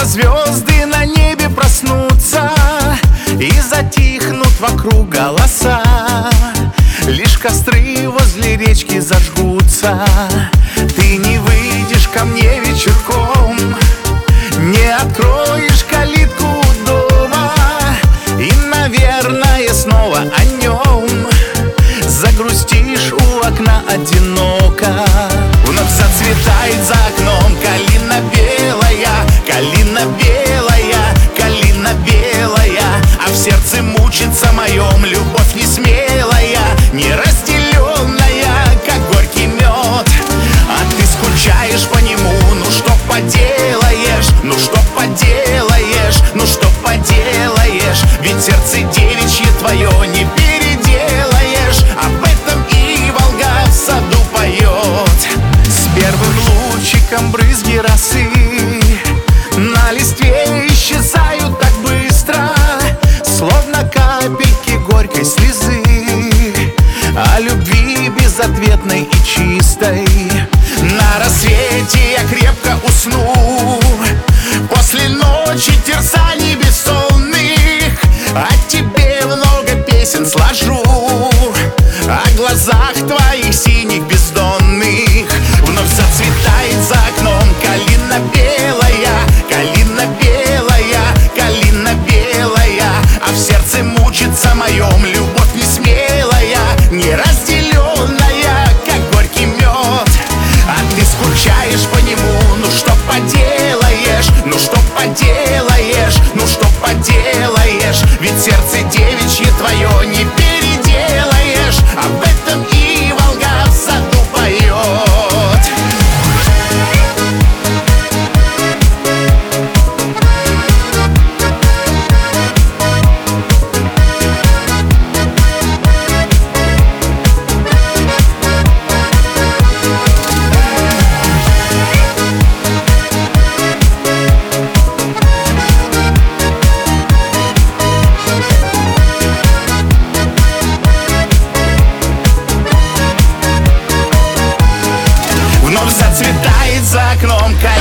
звезды на небе проснутся, и затихнут вокруг голоса. Лишь костры возле речки зажгутся. Ты не выйдешь ко мне вечерком, не откроешь калитку дома, и, наверное, снова о нем загрустишь у окна одиноко. Вновь зацветает за окном калина белая, калина белая, калина белая. А в сердце мучится моем любовь несмелая, неразделенная, как горький мед. А ты скучаешь по нему, ну что поделаешь, ну что поделаешь, ну что поделаешь. Ведь сердце девичье твое не переделаешь. Об этом и Волга в саду поет. С первым лучиком брызги росы на листве исчезают так быстро, словно капельки горькой слезы о любви безответной и чистой. На рассвете я крепко усну после ночи терзаний бессонных. О тебе много песен сложу, о глазах твоих синих бездонных. Вновь зацветает за окном калина белая, калина белая, калина белая. А в сердце мучится моем любовь несмелая, неразделенная, как горький мед. А ты скучаешь по нему, ну что поделаешь, ну что поделаешь, ну что поделаешь. Ведь сердце девичье твое не переделаешь. Об этом и Волга в саду поет. Вновь зацветает за окном